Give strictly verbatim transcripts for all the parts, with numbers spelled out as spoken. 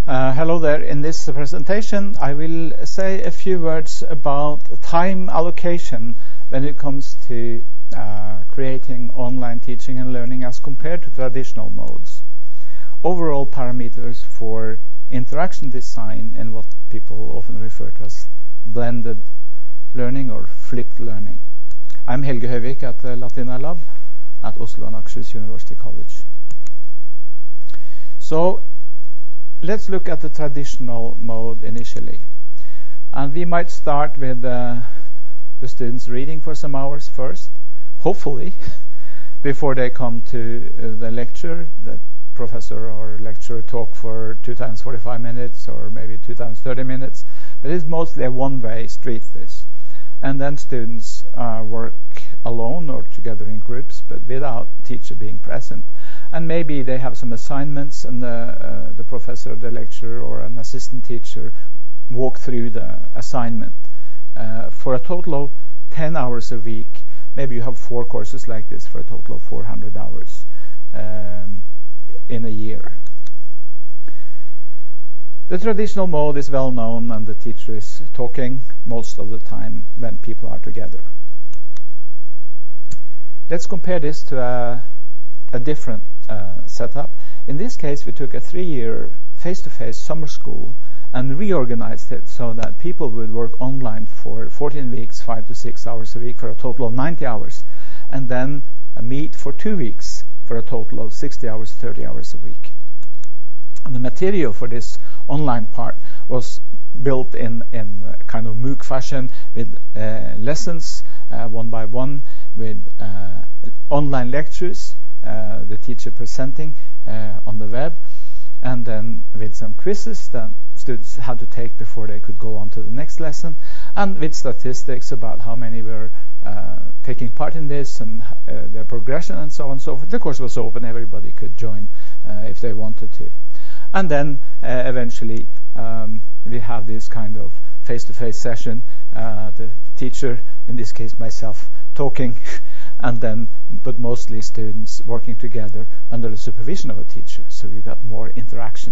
Uh, hello there. In this presentation, I will say a few words about time allocation when it comes to uh, creating online teaching and learning as compared to traditional modes. Overall parameters for interaction design and what people often refer to as blended learning or flipped learning. I'm Helge Høvik at the Latina Lab at Oslo and Akershus University College. So let's look at the traditional mode initially. And we might start with uh, the students reading for some hours first, hopefully, before they come to uh, the lecture. The professor or lecturer talk for two times forty-five minutes or maybe two times thirty minutes. But it's mostly a one-way street, this. And then students uh, work alone or together in groups, but without teacher being present. And maybe they have some assignments, and the, uh, the professor, the lecturer, or an assistant teacher walk through the assignment uh, for a total of ten hours a week. Maybe you have four courses like this for a total of four hundred hours um, in a year. The traditional mode is well known, and the teacher is talking most of the time when people are together. Let's compare this to a, a different uh, setup. In this case, we took a three-year face-to-face summer school and reorganized it so that people would work online for fourteen weeks, five to six hours a week for a total of ninety hours, and then a meet for two weeks for a total of sixty hours, thirty hours a week. And the material for this online part was built in, in a kind of MOOC fashion with uh, lessons uh, one by one, with uh, online lectures, uh, the teacher presenting uh, on the web, and then with some quizzes that students had to take before they could go on to the next lesson, and with statistics about how many were uh, taking part in this and uh, their progression and so on and so forth. The course was open, everybody could join uh, if they wanted to. And then uh, eventually um, we have this kind of face-to-face session, uh, the teacher, in this case myself, talking, and then, but mostly students working together under the supervision of a teacher, so you got more interaction.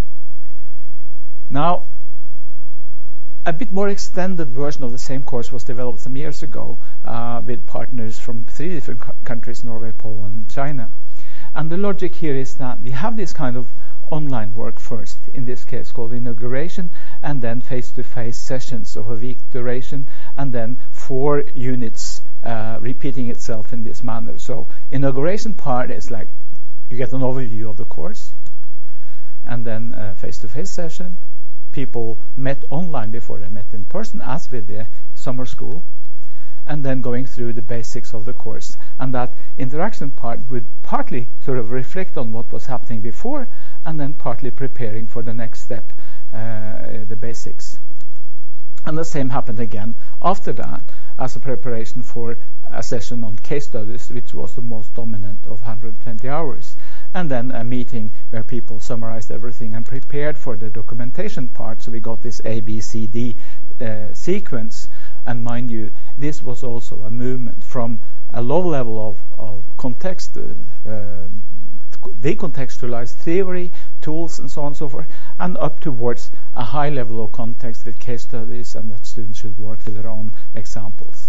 Now, a bit more extended version of the same course was developed some years ago uh, with partners from three different co- countries, Norway, Poland, and China. And the logic here is that we have this kind of online work first, in this case called inauguration, and then face-to-face sessions of a week duration, and then four units uh, repeating itself in this manner. So inauguration part is like you get an overview of the course, and then a face-to-face session. People met online before they met in person, as with the summer school, and then going through the basics of the course. And that interaction part would partly sort of reflect on what was happening before, and then partly preparing for the next step, uh, the basics. And the same happened again after that, as a preparation for a session on case studies, which was the most dominant of one hundred twenty hours. And then a meeting where people summarized everything and prepared for the documentation part. So we got this A, B, C, D uh, sequence. And mind you, this was also a movement from a low level of, of context, uh, uh, decontextualized theory, tools, and so on and so forth, and up towards a high level of context with case studies, and that students should work with their own examples.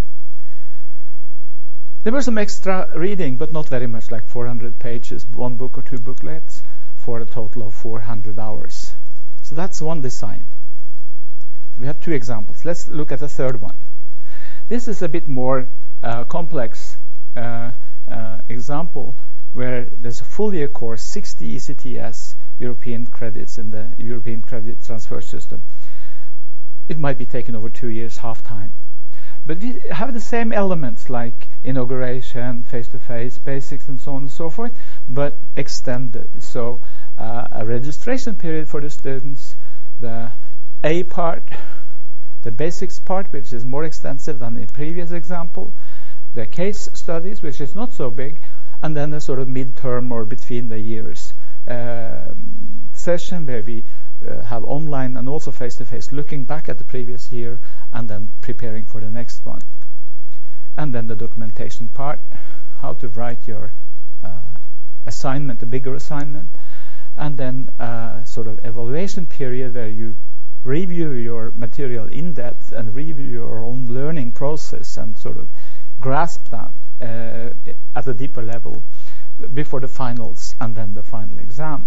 There was some extra reading, but not very much, like four hundred pages, one book or two booklets, for a total of four hundred hours. So that's one design. We have two examples. Let's look at the third one. This is a bit more uh, complex uh, uh, example, where there's a full year course, sixty E C T S European credits in the European credit transfer system. It might be taken over two years, half time. But we have the same elements like inauguration, face-to-face, basics, and so on and so forth, but extended. So uh, a registration period for the students, the A part, the basics part, which is more extensive than the previous example, the case studies, which is not so big, and then a sort of midterm or between the years uh, session where we uh, have online and also face-to-face, looking back at the previous year and then preparing for the next one. And then the documentation part, how to write your uh, assignment, a bigger assignment, and then a sort of evaluation period where you review your material in depth and review your own learning process and sort of grasp that uh, at a deeper level before the finals and then the final exam.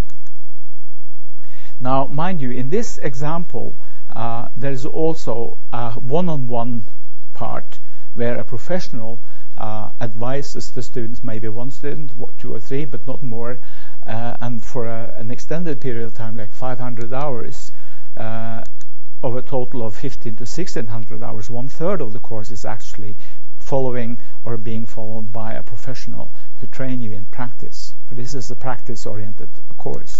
Now, mind you, in this example, uh, there is also a one-on-one part where a professional uh, advises the students, maybe one student, two or three, but not more, uh, and for a, an extended period of time, like five hundred hours, uh, of a total of fifteen to sixteen hundred hours, one third of the course is actually following or being followed by a professional who train you in practice. For this is a practice-oriented course.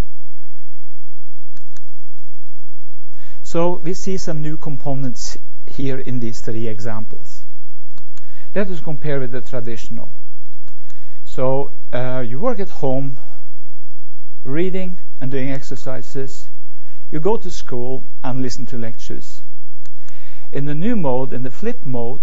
So we see some new components here in these three examples. Let us compare with the traditional. So uh, you work at home, reading and doing exercises. You go to school and listen to lectures. In the new mode, in the flip mode,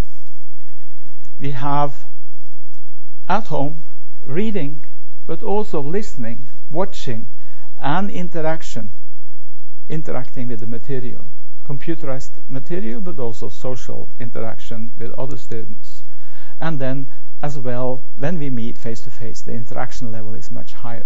we have at home reading, but also listening, watching, and interaction, interacting with the material. Computerized material, but also social interaction with other students. And then, as well, when we meet face-to-face, the interaction level is much higher.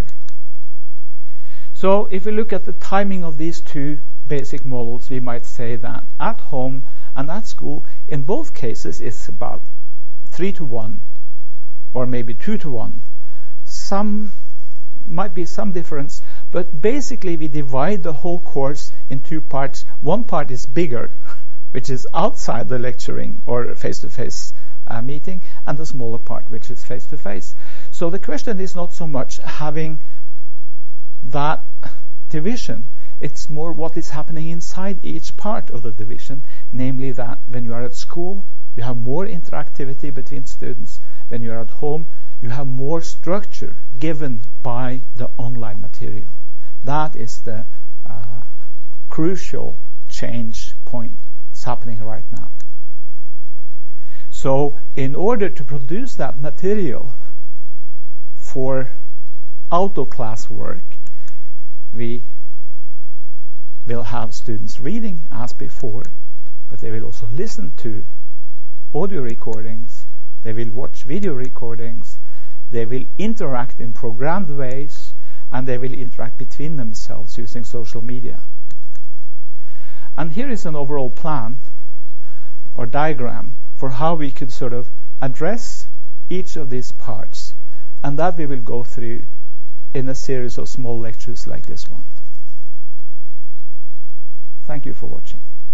So if we look at the timing of these two basic models, we might say that at home and at school, in both cases, it's about three to one, or maybe two to one. Some might be some difference, but basically we divide the whole course in two parts. One part is bigger, which is outside the lecturing or face-to-face uh, meeting, and the smaller part, which is face-to-face. So the question is not so much having that division, it's more what is happening inside each part of the division, namely that when you are at school, you have more interactivity between students. When you are at home, you have more structure given by the online material. That is the uh, crucial change point that's happening right now. So in order to produce that material for auto class work, we will have students reading as before, but they will also listen to audio recordings, they will watch video recordings, they will interact in programmed ways, and they will interact between themselves using social media. And here is an overall plan or diagram for how we could sort of address each of these parts, and that we will go through in a series of small lectures like this one. Thank you for watching.